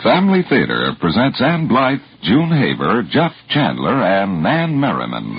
Family Theater presents Ann Blythe, June Haver, Jeff Chandler, and Nan Merriman.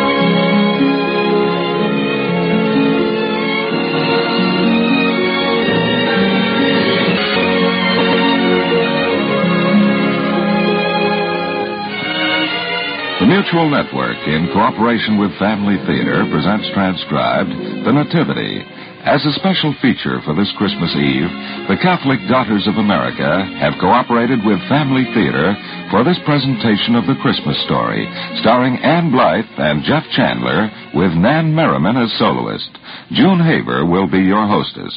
The Mutual Network, in cooperation with Family Theater, presents transcribed The Nativity. As a special feature for this Christmas Eve, the Catholic Daughters of America have cooperated with Family Theater for this presentation of The Christmas Story, starring Ann Blythe and Jeff Chandler, with Nan Merriman as soloist. June Haver will be your hostess.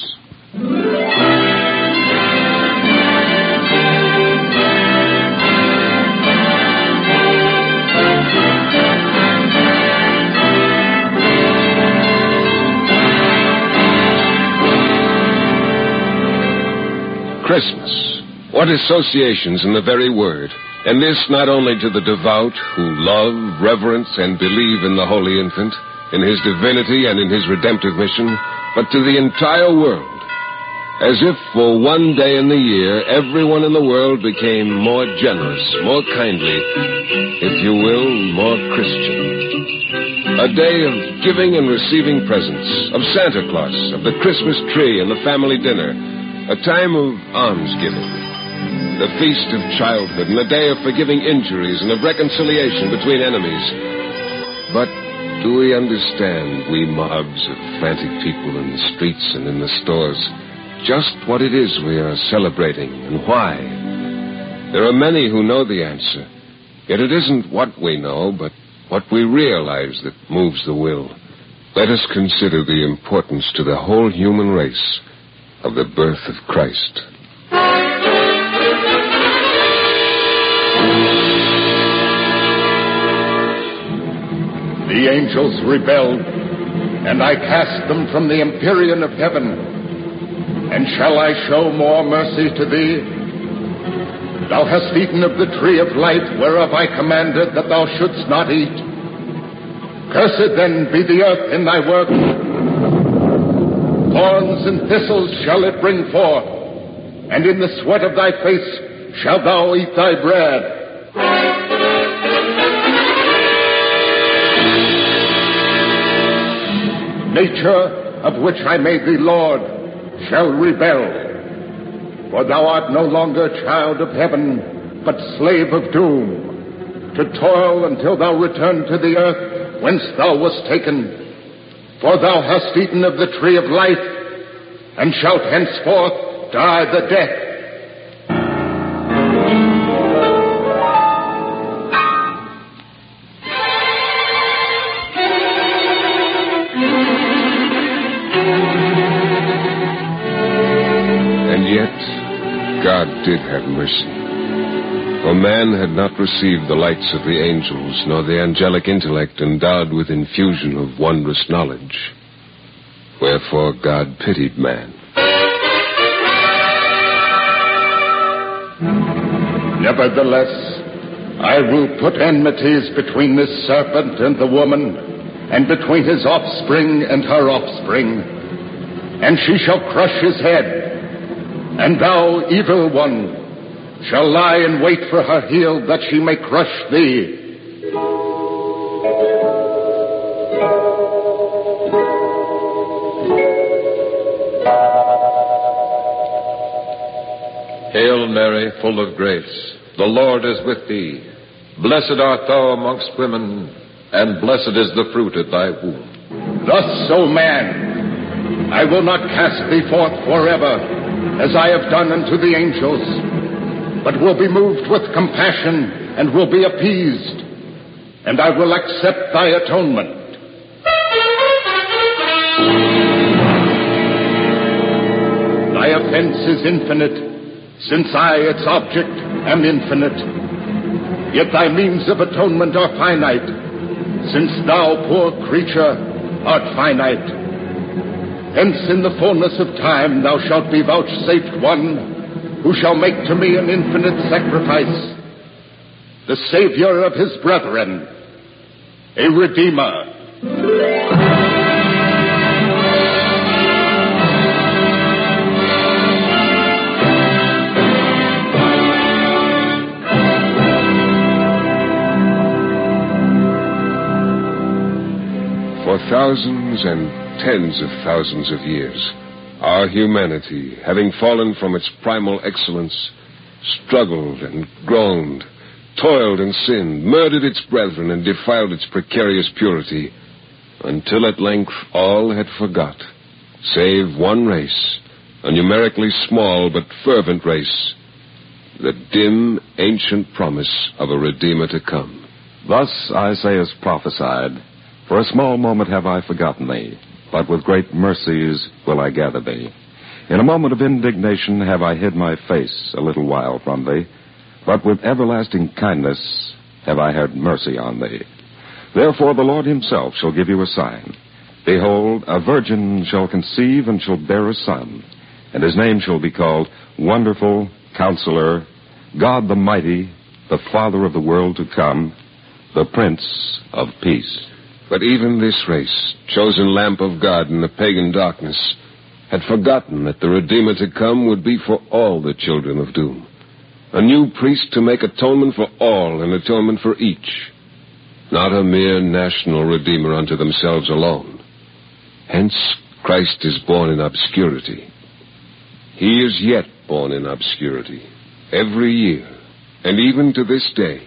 Christmas. What associations in the very word. And this not only to the devout who love, reverence, and believe in the Holy Infant, in his divinity and in his redemptive mission, but to the entire world. As if for one day in the year, everyone in the world became more generous, more kindly, if you will, more Christian. A day of giving and receiving presents, of Santa Claus, of the Christmas tree and the family dinner. A time of almsgiving, the feast of childhood, and a day of forgiving injuries and of reconciliation between enemies. But do we understand, we mobs of frantic people in the streets and in the stores, just what it is we are celebrating and why? There are many who know the answer, yet it isn't what we know, but what we realize that moves the will. Let us consider the importance to the whole human race of the birth of Christ. The angels rebelled, and I cast them from the empyrean of heaven. And shall I show more mercy to thee? Thou hast eaten of the tree of life, whereof I commanded that thou shouldst not eat. Cursed then be the earth in thy work. Thorns and thistles shall it bring forth, and in the sweat of thy face shalt thou eat thy bread. Nature, of which I made thee Lord, shall rebel. For thou art no longer child of heaven, but slave of doom, to toil until thou return to the earth whence thou wast taken. For thou hast eaten of the tree of life, and shalt henceforth die the death. And yet, God did have mercy. For man had not received the lights of the angels, nor the angelic intellect endowed with infusion of wondrous knowledge. Wherefore God pitied man. Nevertheless, I will put enmities between this serpent and the woman, and between his offspring and her offspring. And she shall crush his head, and thou, evil one, shall lie in wait for her heel, that she may crush thee. Hail Mary, full of grace, the Lord is with thee. Blessed art thou amongst women, and blessed is the fruit of thy womb. Thus, O man, I will not cast thee forth forever, as I have done unto the angels, but will be moved with compassion, and will be appeased, and I will accept thy atonement. Thy offense is infinite, since I, its object, am infinite. Yet thy means of atonement are finite, since thou, poor creature, art finite. Hence, in the fullness of time, thou shalt be vouchsafed one who shall make to me an infinite sacrifice, the Savior of his brethren, a Redeemer. thousands and tens of thousands of years, our humanity, having fallen from its primal excellence, struggled and groaned, toiled and sinned, murdered its brethren, and defiled its precarious purity, until at length all had forgot, save one race, a numerically small but fervent race, the dim, ancient promise of a Redeemer to come. Thus Isaiah prophesied, "For a small moment have I forgotten thee, but with great mercies will I gather thee. In a moment of indignation have I hid my face a little while from thee, but with everlasting kindness have I had mercy on thee. Therefore the Lord himself shall give you a sign. Behold, a virgin shall conceive and shall bear a son, and his name shall be called Wonderful, Counselor, God the Mighty, the Father of the world to come, the Prince of Peace." But even this race, chosen lamp of God in the pagan darkness, had forgotten that the Redeemer to come would be for all the children of doom. A new priest to make atonement for all and atonement for each. Not a mere national Redeemer unto themselves alone. Hence, Christ is born in obscurity. He is yet born in obscurity, every year, and even to this day.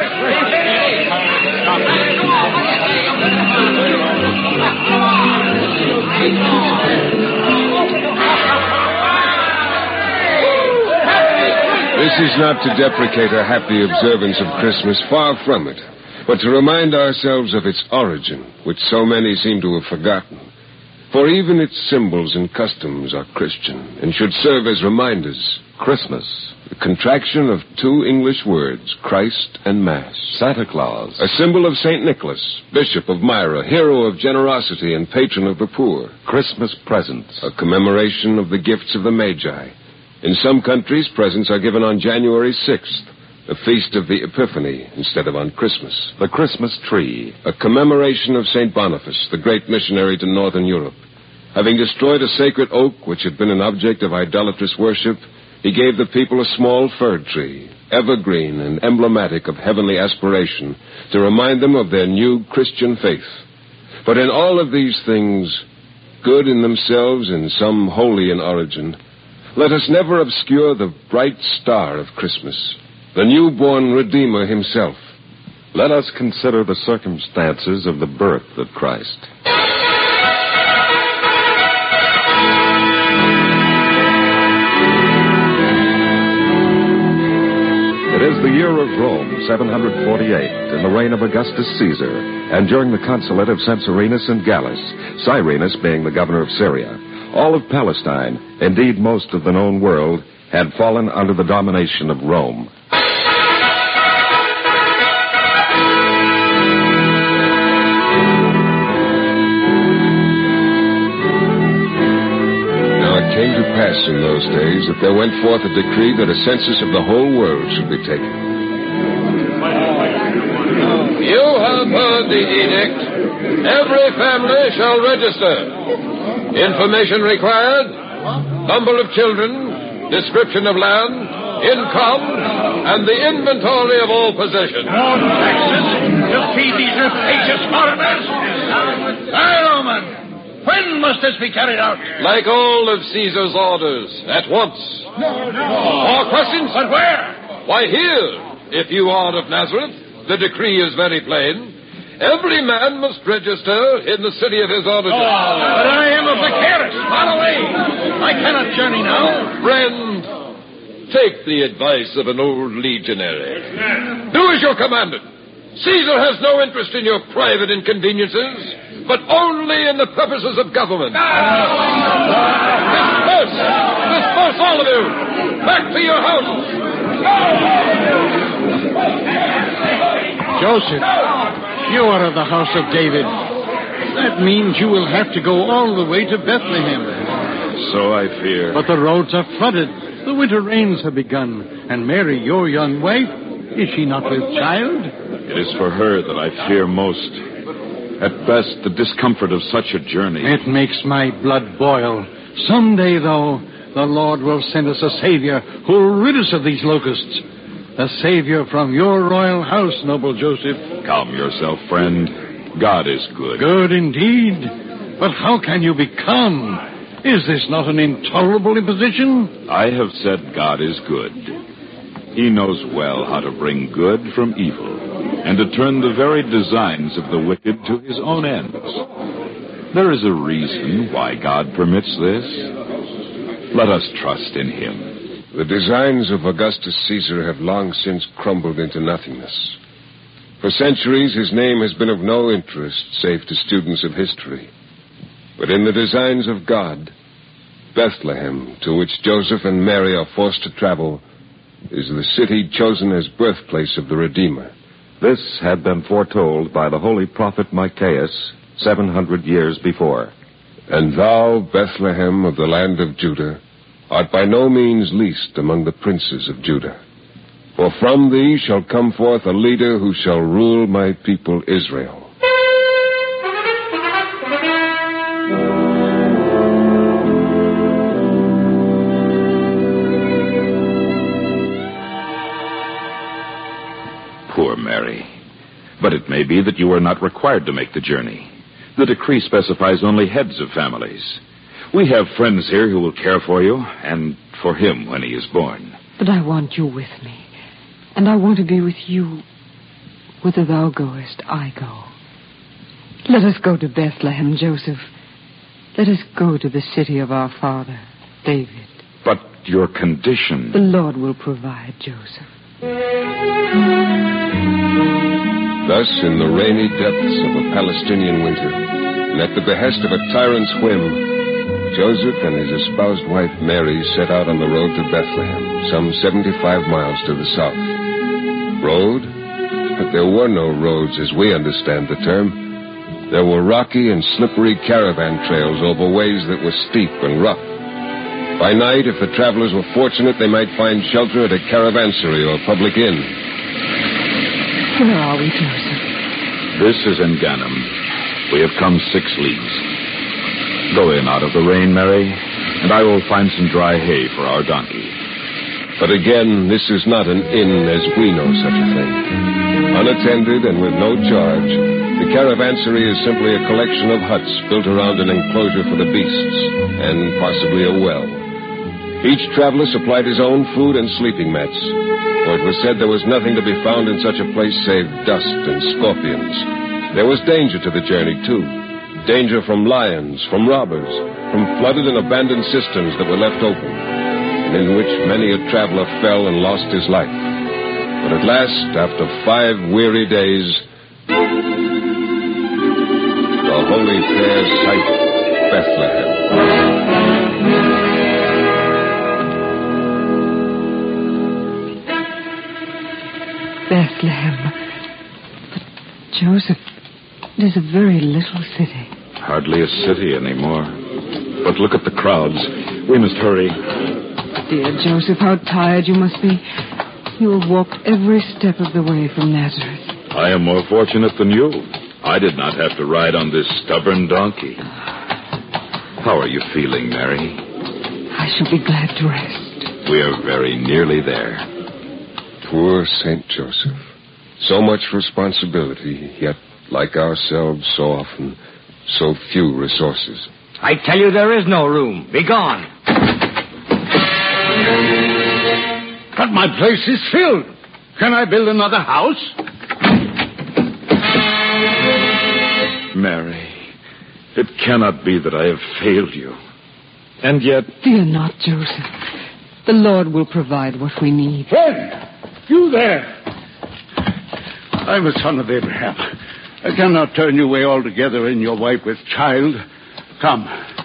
This is not to deprecate a happy observance of Christmas, far from it, but to remind ourselves of its origin, which so many seem to have forgotten. For even its symbols and customs are Christian and should serve as reminders. Christmas, the contraction of two English words, Christ and Mass. Santa Claus, A symbol of St. Nicholas, Bishop of Myra, hero of generosity and patron of the poor. Christmas presents, A commemoration of the gifts of the Magi. In some countries, presents are given on January 6th, the feast of the Epiphany, instead of on Christmas. the Christmas tree, A commemoration of St. Boniface, the great missionary to northern Europe. Having destroyed a sacred oak which had been an object of idolatrous worship, he gave the people a small fir tree, evergreen and emblematic of heavenly aspiration, to remind them of their new Christian faith. But in all of these things, good in themselves and some holy in origin, let us never obscure the bright star of Christmas, the newborn Redeemer himself. Let us consider the circumstances of the birth of Christ. It is the year of Rome, 748, in the reign of Augustus Caesar, and during the consulate of Censorinus and Gallus, Cyrenus being the governor of Syria. All of Palestine, indeed most of the known world, had fallen under the domination of Rome. It came to pass in those days that there went forth a decree that a census of the whole world should be taken. You have heard the edict. Every family shall register. Information required, number of children, description of land, income, and the inventory of all possessions. No taxes. You see these rapacious foreigners? Roman! When must this be carried out? Like all of Caesar's orders, at once. No. More questions? But where? Why, here, if you are of Nazareth. The decree is very plain. Every man must register in the city of his origin. But I am of the Caris. Far away. I cannot journey now. Friend, take the advice of an old legionary. Do as you're commanded. Caesar has no interest in your private inconveniences, but only in the purposes of government. Disperse! Disperse, all of you! Back to your houses! Joseph, you are of the house of David. That means you will have to go all the way to Bethlehem. So I fear. But the roads are flooded. The winter rains have begun. And Mary, your young wife, is she not with child? It is for her that I fear most. At best, the discomfort of such a journey. It makes my blood boil. Someday, though, the Lord will send us a Savior who will rid us of these locusts. A Savior from your royal house, noble Joseph. Calm yourself, friend. God is good. Good indeed. But how can you become? Is this not an intolerable imposition? I have said God is good. He knows well how to bring good from evil and to turn the very designs of the wicked to his own ends. There is a reason why God permits this. Let us trust in him. The designs of Augustus Caesar have long since crumbled into nothingness. For centuries, his name has been of no interest save to students of history. But in the designs of God, Bethlehem, to which Joseph and Mary are forced to travel, is the city chosen as birthplace of the Redeemer. This had been foretold by the holy prophet Micaiah 700 years before. And thou, Bethlehem of the land of Judah, art by no means least among the princes of Judah. For from thee shall come forth a leader who shall rule my people Israel. Poor Mary. But it may be that you are not required to make the journey. The decree specifies only heads of families. We have friends here who will care for you, and for him when he is born. But I want you with me. And I want to be with you. Whither thou goest, I go. Let us go to Bethlehem, Joseph. Let us go to the city of our father, David. But your condition... The Lord will provide, Joseph. Thus, in the rainy depths of a Palestinian winter, and at the behest of a tyrant's whim, Joseph and his espoused wife Mary set out on the road to Bethlehem, some 75 miles to the south. Road? But there were no roads as we understand the term. There were rocky and slippery caravan trails over ways that were steep and rough. By night, if the travelers were fortunate, they might find shelter at a caravansary or public inn. Where are we, Joseph? This is Enganim. We have come 6 leagues. Go in out of the rain, Mary, and I will find some dry hay for our donkey. But again, this is not an inn as we know such a thing. Unattended and with no charge, the caravansary is simply a collection of huts built around an enclosure for the beasts, and possibly a well. Each traveler supplied his own food and sleeping mats, for it was said there was nothing to be found in such a place save dust and scorpions. There was danger to the journey, too. Danger from lions, from robbers, from flooded and abandoned cisterns that were left open, and in which many a traveler fell and lost his life. But at last, after 5 weary days, the holy fair sight, Bethlehem. Bethlehem. But, Joseph, it is a very little city. Hardly a city anymore. But look at the crowds. We must hurry. Dear Joseph, how tired you must be. You have walked every step of the way from Nazareth. I am more fortunate than you. I did not have to ride on this stubborn donkey. How are you feeling, Mary? I shall be glad to rest. We are very nearly there. Poor St. Joseph. So much responsibility, yet, like ourselves, so often, so few resources. I tell you there is no room. Be gone. But my place is filled. Can I build another house? Mary, it cannot be that I have failed you. And yet... Fear not, Joseph. The Lord will provide what we need. Friend, you there. I'm a son of Abraham. I cannot turn you away altogether and your wife with child. Come.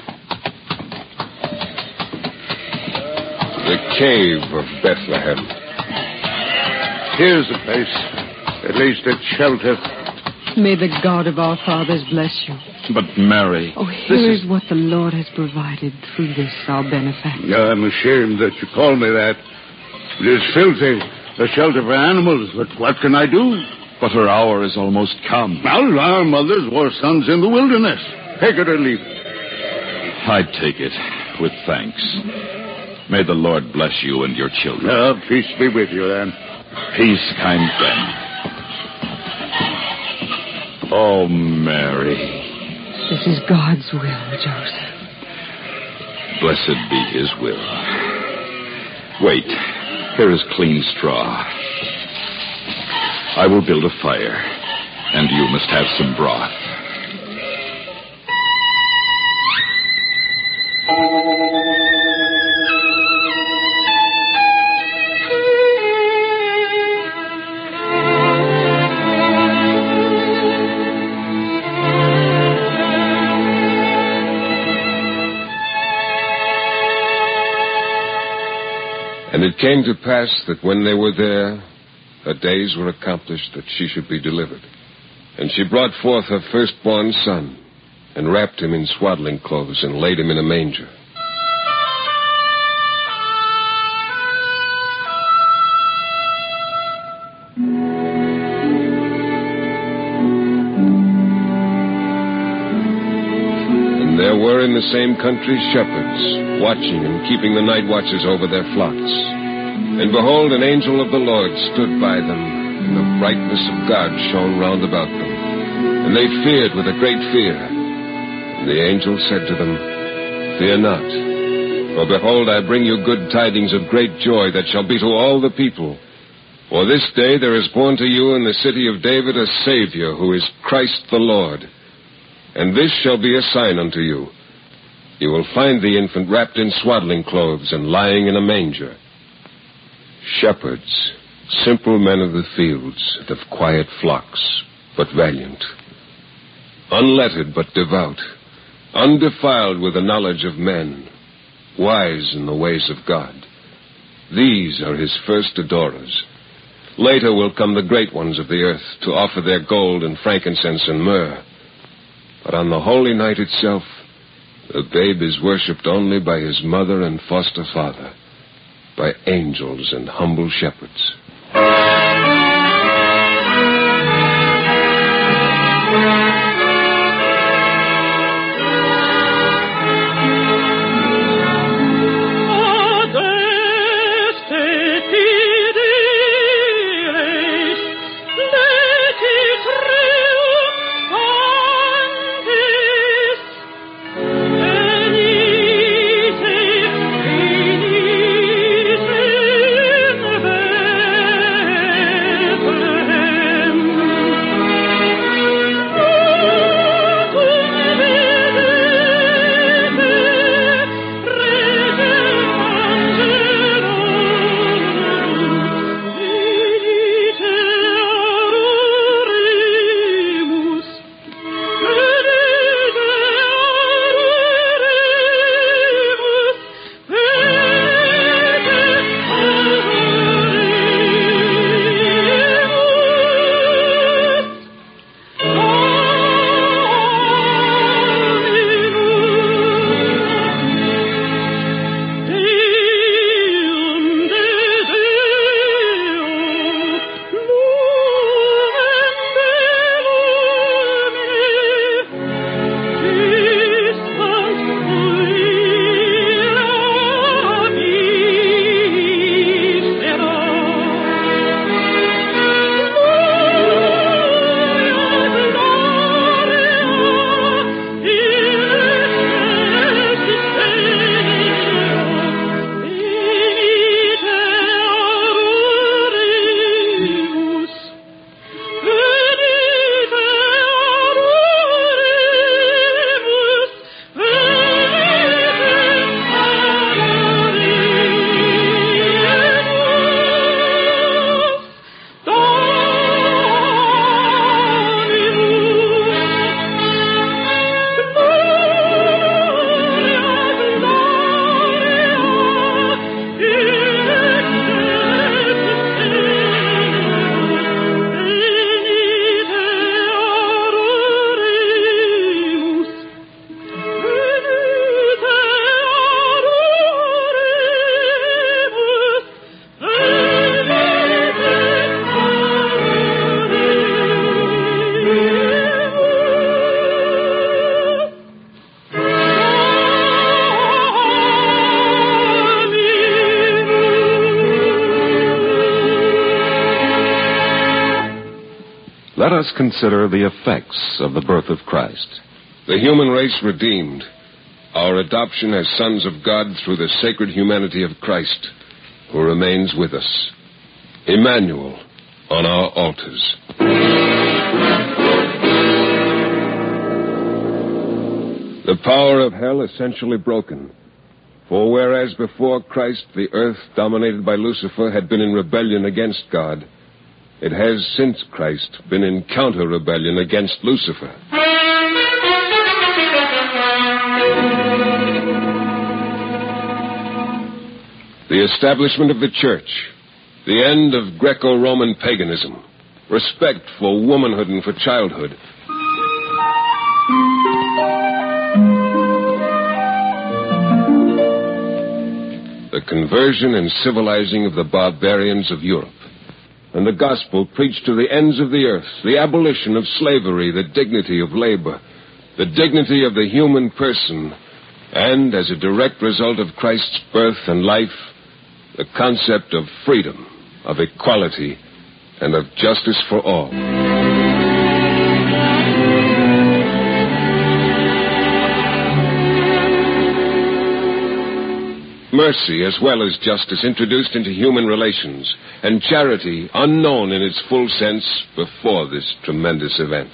The cave of Bethlehem. Here's the place. At least it's shelter. May the God of our fathers bless you. But, Mary... Oh, here is what the Lord has provided through this, our benefactor. I'm ashamed that you call me that. It is filthy. A shelter for animals, but what can I do? But her hour is almost come. Well, our mothers were sons in the wilderness. Take it or leave it. I take it with thanks. May the Lord bless you and your children. Peace be with you, then. Peace, kind friend. Oh, Mary. This is God's will, Joseph. Blessed be his will. Wait. Here is clean straw. I will build a fire, and you must have some broth. And it came to pass that when they were there, her days were accomplished that she should be delivered. And she brought forth her firstborn son, and wrapped him in swaddling clothes, and laid him in a manger. And there were in the same country shepherds, watching and keeping the night watches over their flocks. And behold, an angel of the Lord stood by them, and the brightness of God shone round about them. And they feared with a great fear. And the angel said to them, Fear not, for behold, I bring you good tidings of great joy that shall be to all the people. For this day there is born to you in the city of David a Savior, who is Christ the Lord. And this shall be a sign unto you. You will find the infant wrapped in swaddling clothes and lying in a manger. Shepherds, simple men of the fields, and of quiet flocks, but valiant. Unlettered but devout, undefiled with the knowledge of men, wise in the ways of God. These are his first adorers. Later will come the great ones of the earth to offer their gold and frankincense and myrrh. But on the holy night itself, the babe is worshipped only by his mother and foster father, by angels and humble shepherds. let us consider the effects of the birth of Christ. The human race redeemed. Our adoption as sons of God through the sacred humanity of Christ, who remains with us. Emmanuel on our altars. The power of hell essentially broken. For whereas before Christ the earth, dominated by Lucifer, had been in rebellion against God, it has since Christ been in counter-rebellion against Lucifer. The establishment of the church, the end of Greco-Roman paganism, respect for womanhood and for childhood, the conversion and civilizing of the barbarians of Europe, and the gospel preached to the ends of the earth, the abolition of slavery, the dignity of labor, the dignity of the human person, and, as a direct result of Christ's birth and life, the concept of freedom, of equality, and of justice for all. Mercy as well as justice introduced into human relations, and charity unknown in its full sense before this tremendous event.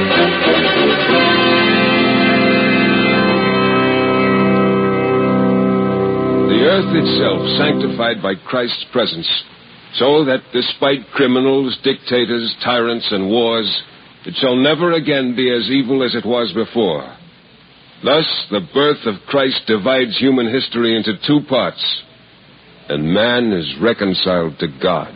The earth itself sanctified by Christ's presence, so that despite criminals, dictators, tyrants, and wars, it shall never again be as evil as it was before. Thus, the birth of Christ divides human history into two parts, and man is reconciled to God.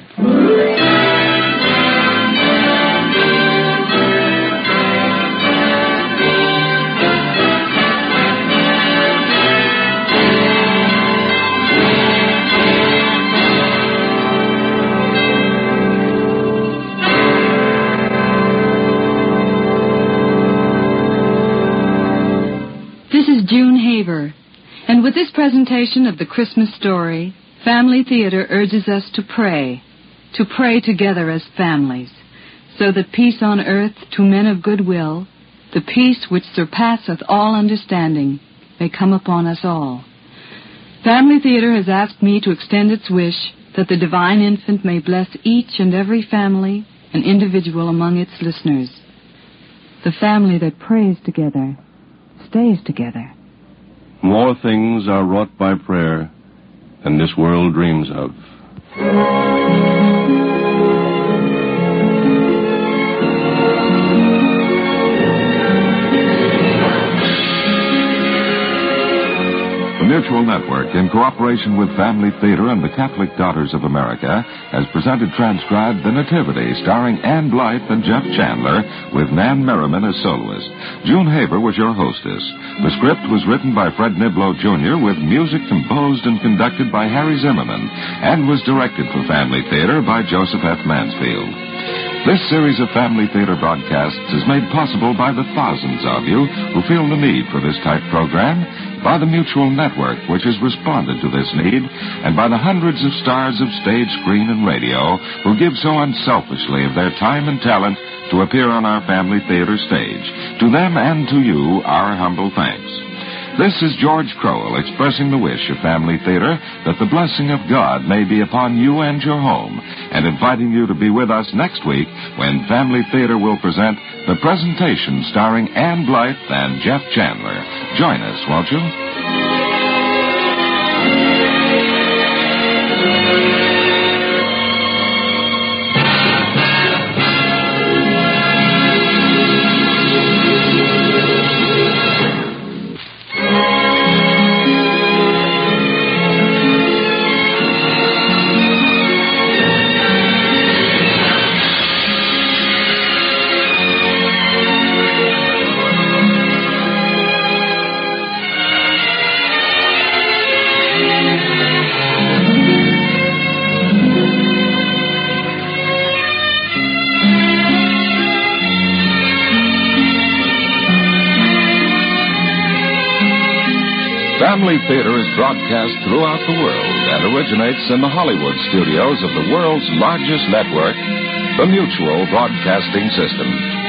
June Haver, and with this presentation of the Christmas story, Family Theater urges us to pray together as families, so that peace on earth to men of good will, the peace which surpasseth all understanding, may come upon us all. Family Theater has asked me to extend its wish that the divine infant may bless each and every family and individual among its listeners. The family that prays together stays together. More things are wrought by prayer than this world dreams of. The Mutual Network, in cooperation with Family Theater and the Catholic Daughters of America, has presented transcribed The Nativity, starring Ann Blythe and Jeff Chandler, with Nan Merriman as soloist. June Haver was your hostess. The script was written by Fred Niblo, Jr., with music composed and conducted by Harry Zimmerman, and was directed for Family Theater by Joseph F. Mansfield. This series of Family Theater broadcasts is made possible by the thousands of you who feel the need for this type program, by the Mutual Network, which has responded to this need, and by the hundreds of stars of stage, screen, and radio who give so unselfishly of their time and talent to appear on our Family Theater stage. To them and to you, our humble thanks. This is George Crowell expressing the wish of Family Theater that the blessing of God may be upon you and your home, and inviting you to be with us next week when Family Theater will present The Presentation, starring Ann Blythe and Jeff Chandler. Join us, won't you? Family Theater is broadcast throughout the world and originates in the Hollywood studios of the world's largest network, The Mutual Broadcasting System.